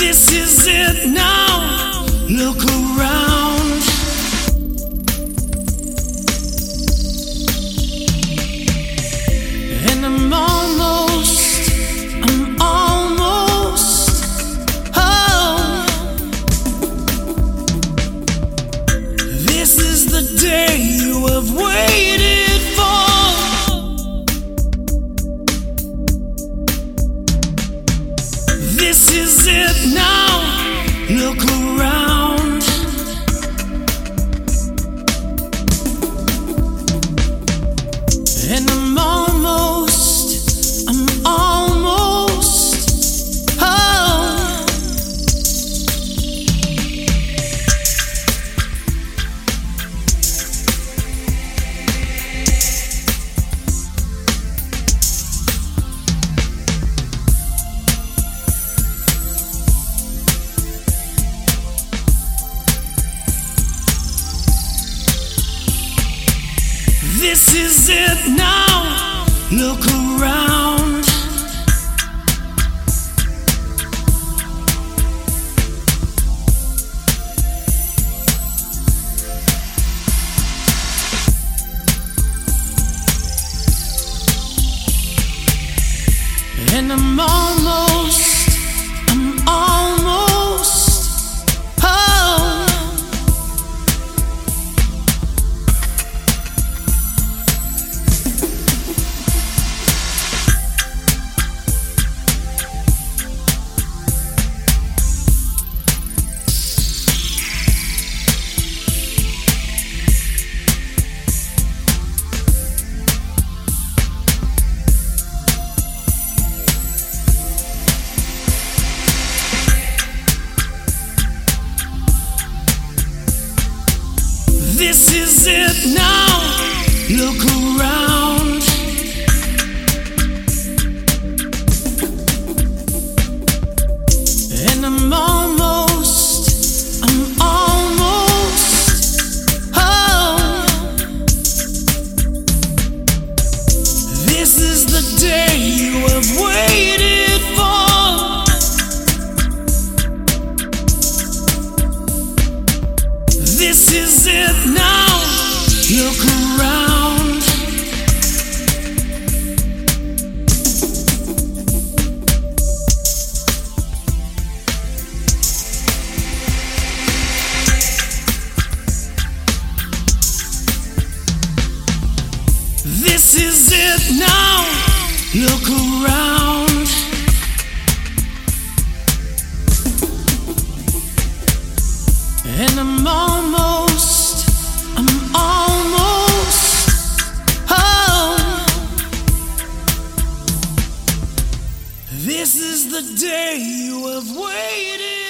This is it now. Look around. And I'm almost home. This is the day you have waited for. This is it now. Look around. And I'm almost home. This is it now. Look around. And I'm almost home. This is it now. Look around. And I'm almost home. This is the day you have waited for. This is it now. Look around. This is it now. Look around. And I'm almost home. This is the day you have waited.